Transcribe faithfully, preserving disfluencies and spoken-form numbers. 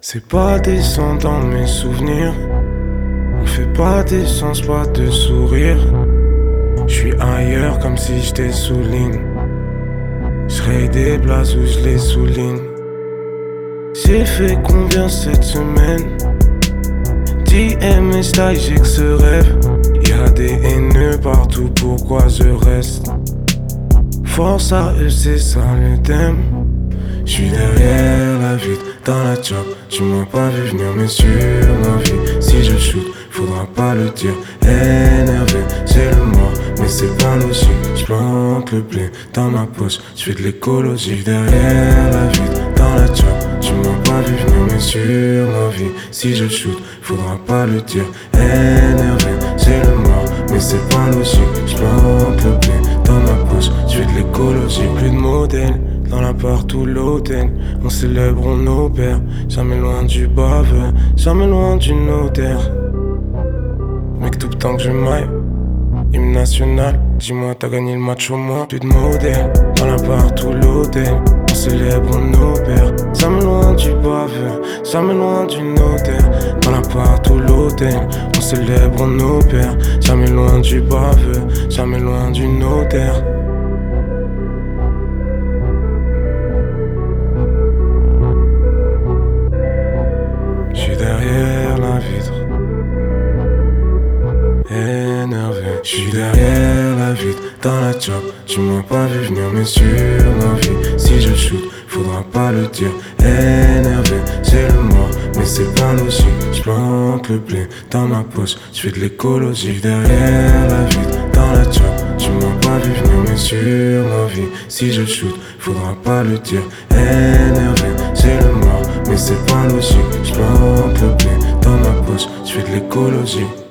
C'est pas décent dans mes souvenirs. On fait pas d'essence, pas de sourire. J'suis ailleurs comme si j'étais sous ligne. J'raye des blagues où je les souligne. J'ai fait combien cette semaine? D M et style, j'ai que ce rêve. Y'a des haineux partout, pourquoi je reste? Force à eux, c'est ça le thème. J'suis derrière la vitre, dans la chop. Tu m'as pas vu venir, mais sur ma vie. Si je shoot, faudra pas le dire. Énervé, c'est le mort, mais c'est pas logique. J'plante le blé dans ma poche, j'fais de l'écologie. Derrière la vitre, dans la chop. Tu m'as pas vu venir, mais sur ma vie. Si je shoot, faudra pas le dire. Énervé, c'est le mort, mais c'est pas logique. J'plante le blé dans ma poche, j'fais de l'écologie. Plus de modèles dans l'appart ou l'hôtel, on célèbre, on opère. Jamais loin du baveux, jamais loin du notaire. Mec, tout le temps que je maille, hymne national. Dis-moi, t'as gagné le match au moins. Plus de modèle, dans l'appart ou l'hôtel, on célèbre, on opère. Jamais loin du baveux, jamais loin du notaire. Dans l'appart ou l'hôtel, on célèbre, on opère. Jamais loin du baveux, jamais loin du notaire. Derrière la vitre, énervé. J'suis derrière la vitre, dans la chop. Tu m'as pas vu venir, mais sur ma vie. Si je shoot, faudra pas le dire. Énervé, c'est le mort, mais c'est pas logique. J'plante le blé dans ma poche, j'fais de l'écologie. Derrière la vitre, dans la chop. Tu m'as pas vu venir, mais sur ma vie. Si je shoot, faudra pas le dire. Énervé, c'est le mort, mais c'est pas logique. J'plante le blé dans ma poche, j'fais de l'écologie.